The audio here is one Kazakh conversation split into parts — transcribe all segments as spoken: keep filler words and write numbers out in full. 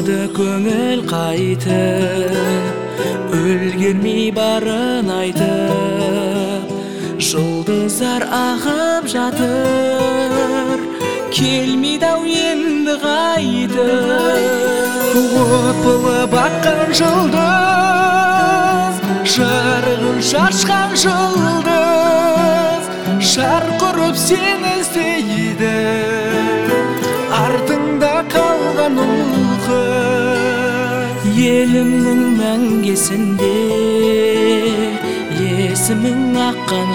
Сұрады көңіл қайтып, үлгермей барын айтып. Жұлдыздар ағып жатыр, келмейді-ау енді қайтып. От болып аққан жұлдыз, жарығын шашқан жұлдыз, шарқ ұрып сені іздейді, артыңда қалған ұл қыз. Елімнің мәңгесінде есімің аққан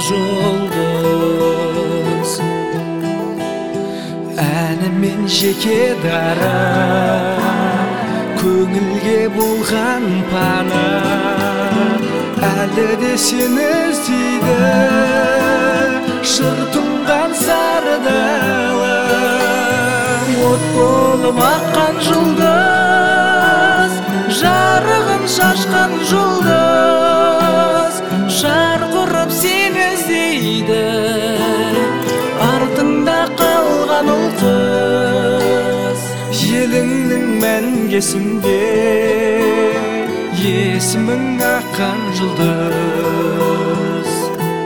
жұлдыз, әнімен жеке дара, көңілге болған пана, әлі де сені іздейді, шыр тұнған сары дала. От болып аққан жұлдыз, жарығын шашқан жұлдыз, шарқ ұрып сені іздейді, артыңда қалған ұл қыз. Еліңнің мәңгесінде есімің аққан жұлдыз.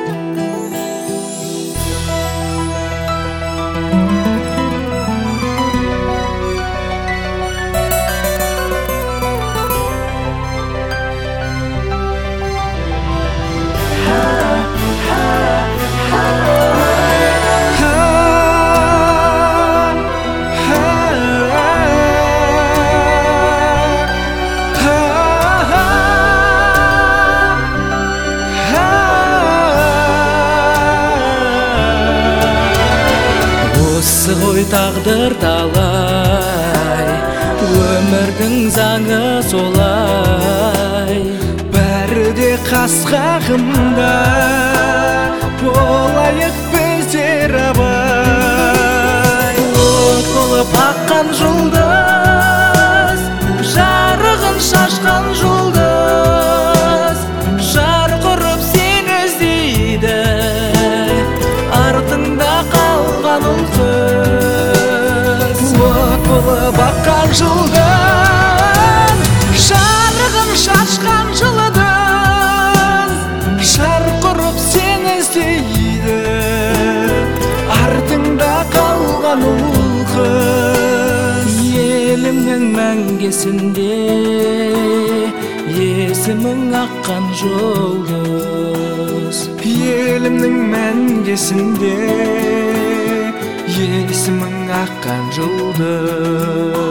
Осы ғой тағдыр талай, өмірдің заңы солай. Бәрі де қас қағымда, болайық біздер абай. От болып аққан жұлдыз, жарығын шашқан жұлдыз, шарқ ұрып сені іздейді, артыңда қалған ұл қыз. От болып аққан жұлдыз, жарығын шашқан жұлдыз, шарқ ұрып сені іздейді, артыңда қалған ұл қыз. Елімнің мәңгесінде есімің аққан жұлдыз, елімнің мәңгесінде есімің аққан жұлдыз.